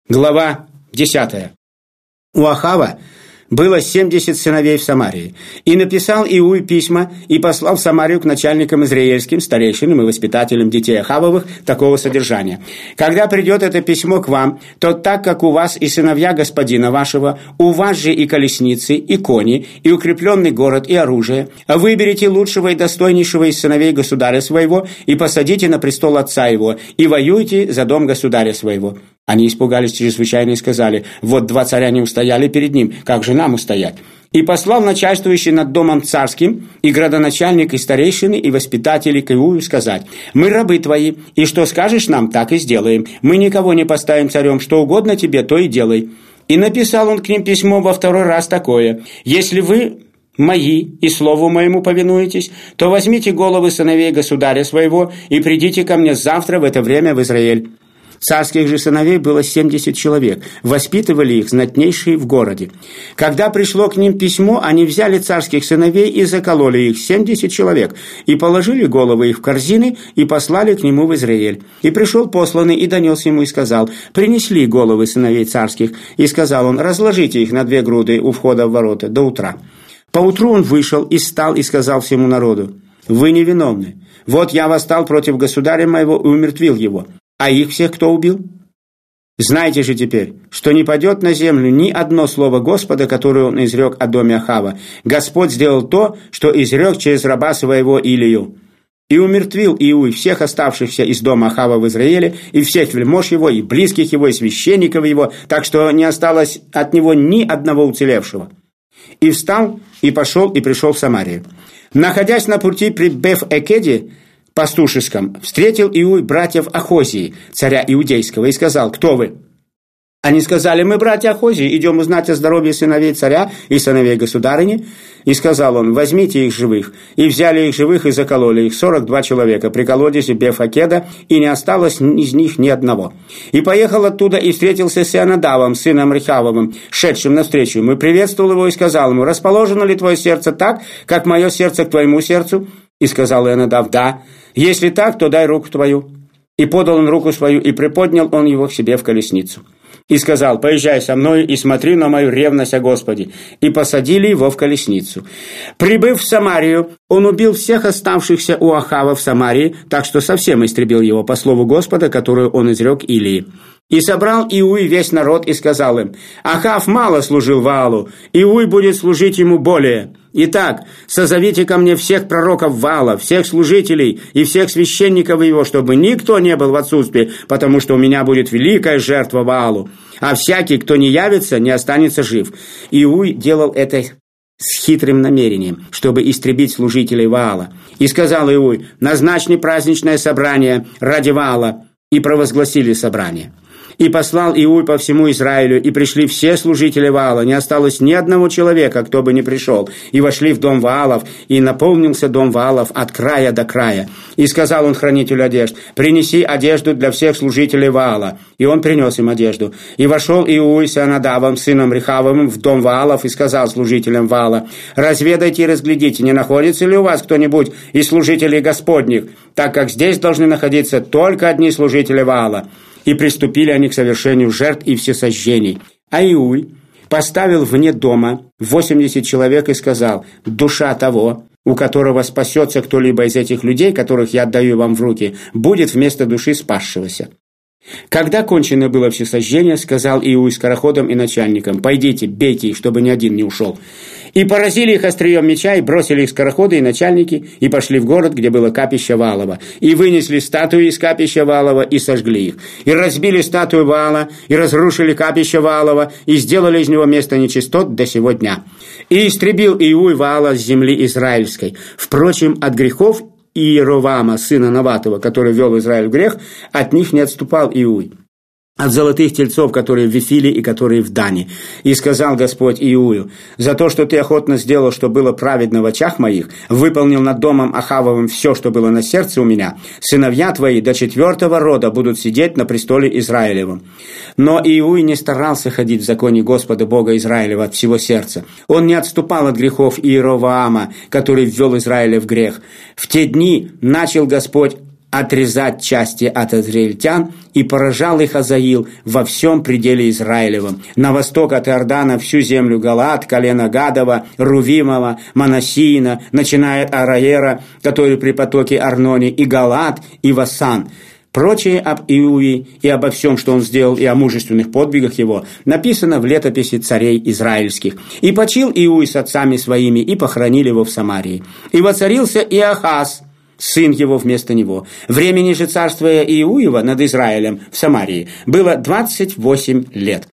Глава 10. У Ахава было 70 сыновей в Самарии. И написал Иуй письма и послал в Самарию к начальникам израильским, старейшинам и воспитателям детей Ахавовых такого содержания. Когда придет это письмо к вам, то так как у вас и сыновья господина вашего, у вас же и колесницы, и кони, и укрепленный город, и оружие, выберите лучшего и достойнейшего из сыновей государя своего и посадите на престол отца его, и воюйте за дом государя своего. Они испугались чрезвычайно и сказали: вот 2 царя не устояли перед ним, как же нам устоять? И послал начальствующий над домом царским, и градоначальник, и старейшины, и воспитатели к Иую сказать: мы рабы твои, и что скажешь нам, так и сделаем. Мы никого не поставим царем, что угодно тебе, то и делай. И написал он к ним письмо во 2-й раз такое: если вы мои и слову моему повинуетесь, то возьмите головы сыновей государя своего и придите ко мне завтра в это время в Израиль. Царских же сыновей было 70 человек, воспитывали их знатнейшие в городе. Когда пришло к ним письмо, они взяли царских сыновей и закололи их 70 человек, и положили головы их в корзины, и послали к нему в Израиль. И пришел посланный, и донес ему, и сказал: принесли головы сыновей царских. И сказал он: разложите их на 2 груды у входа в ворота до утра. Поутру он вышел, и стал, и сказал всему народу: вы невиновны. Вот я восстал против государя моего и умертвил его. А их всех кто убил? Знайте же теперь, что не падет на землю ни одно слово Господа, которое он изрек о доме Ахава. Господь сделал то, что изрек через раба своего Илию. И умертвил Иуй всех оставшихся из дома Ахава в Израиле, и всех вельмож его, и близких его, и священников его, так что не осталось от него ни одного уцелевшего. И встал, и пошел, и пришел в Самарию. Находясь на пути при Беф-Экеде, пастушеском, встретил Иуй братьев Ахозии, царя Иудейского, и сказал: кто вы? Они сказали: мы, братья Ахозии, идем узнать о здоровье сыновей царя и сыновей государыни. И сказал он: возьмите их живых. И взяли их живых и закололи их 42 человека при колодезе Беф-Экеда, и не осталось из них ни одного. И поехал оттуда и встретился с Ионадавом, сыном Рехавовым, шедшим навстречу ему, и приветствовал его, и сказал ему: расположено ли твое сердце так, как мое сердце к твоему сердцу? И сказал Ионадав: да. Если так, то дай руку твою. И подал он руку свою, и приподнял он его к себе в колесницу. И сказал: поезжай со мной и смотри на мою ревность о Господе. И посадили его в колесницу. Прибыв в Самарию, он убил всех оставшихся у Ахава в Самарии, так что совсем истребил его по слову Господа, которую он изрек Илии. И собрал Иуй весь народ и сказал им: Ахав мало служил Ваалу, Иуй будет служить ему более. Итак, созовите ко мне всех пророков Ваала, всех служителей и всех священников его, чтобы никто не был в отсутствии, потому что у меня будет великая жертва Ваалу, а всякий, кто не явится, не останется жив. Иуй делал это с хитрым намерением, чтобы истребить служителей Ваала. И сказал Иуй: назначьте праздничное собрание ради Ваала. И провозгласили собрание. И послал Иуй по всему Израилю, и пришли все служители Ваала, не осталось ни одного человека, кто бы не пришел. И вошли в дом Ваалов, и наполнился дом Ваалов от края до края. И сказал он хранителю одежд: принеси одежду для всех служителей Ваала. И он принес им одежду. И вошел Иуй с Ионадавом, сыном Рехавовым, в дом Ваалов, и сказал служителям Ваала: разведайте и разглядите, не находится ли у вас кто-нибудь из служителей Господних, так как здесь должны находиться только одни служители Ваала. И приступили они к совершению жертв и всесожжений. А Иуй поставил вне дома 80 человек и сказал: душа того, у которого спасется кто-либо из этих людей, которых я отдаю вам в руки, будет вместо души спасшегося. Когда кончено было всесожжение, сказал Иуй скороходам и начальникам: пойдите, бейте их, чтобы ни один не ушел. И поразили их острием меча, и бросили их скороходы и начальники, и пошли в город, где было капище Ваалова, и вынесли статуи из капища Ваалова, и сожгли их, и разбили статую Ваала, и разрушили капище Ваалова, и сделали из него место нечистот до сего дня. И истребил Иуй Ваала с земли израильской. Впрочем, от грехов Иеровама, сына Наватова, который вел Израиль в грех, от них не отступал Иуй. От золотых тельцов, которые в Вифиле и которые в Дане. И сказал Господь Иую: за то, что ты охотно сделал, что было праведно в очах моих, выполнил над домом Ахавовым все, что было на сердце у меня, сыновья твои до 4-го рода будут сидеть на престоле Израилевом. Но Иуй не старался ходить в законе Господа Бога Израилева от всего сердца. Он не отступал от грехов Иеровоама, который ввел Израиля в грех. В те дни начал Господь отрезать части от израильтян, и поражал их Азаил во всем пределе Израилевом, на восток от Иордана всю землю Галаад, колено Гадова, Рувимова, Манассиина, начиная от Араера, который при потоке Арноне, и Галаад, и Васан. Прочее об Иуе и обо всем, что он сделал, и о мужественных подвигах его, написано в летописи царей израильских. «И почил Иуй с отцами своими, и похоронили его в Самарии. И воцарился Иохаз, сын его вместо него. Времени же царствия Иуева над Израилем в Самарии было 28 лет».